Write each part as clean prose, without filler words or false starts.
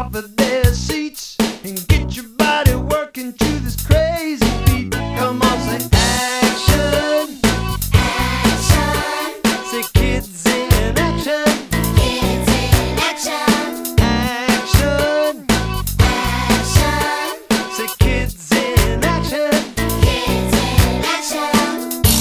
off of their seats and get your body working to this crazy beat. Come on, say action. Action. Say kids in action. Kids in action. Action. Action. Say kids in action. Kids in action.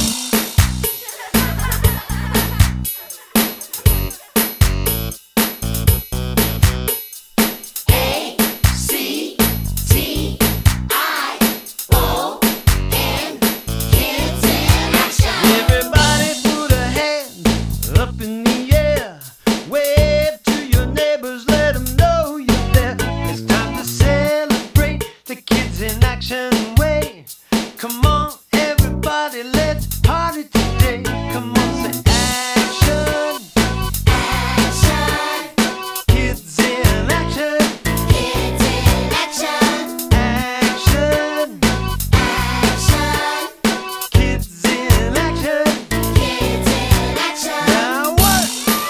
Everybody put a hand up in the air. Wave to your neighbors, let them know you're there. It's time to celebrate the kids in action way. Come on, everybody, let's party today. Come on, say action. Action. Kids in action. Kids in action. Action. Action. Kids in action. Kids in action. Now what?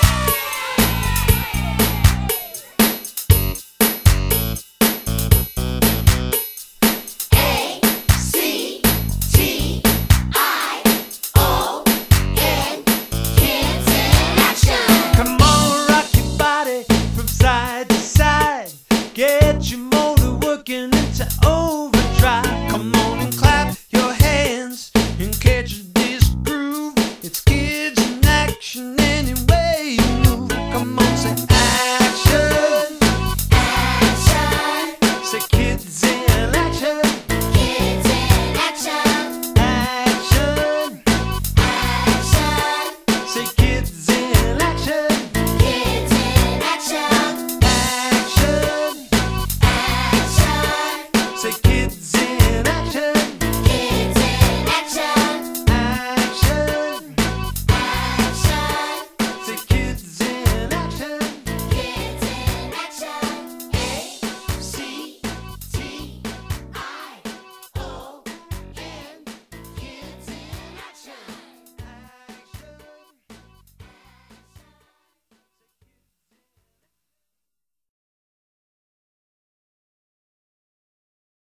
A-C-T-I-O-N. Kids in action. Come on, rock your body from side to side. Get your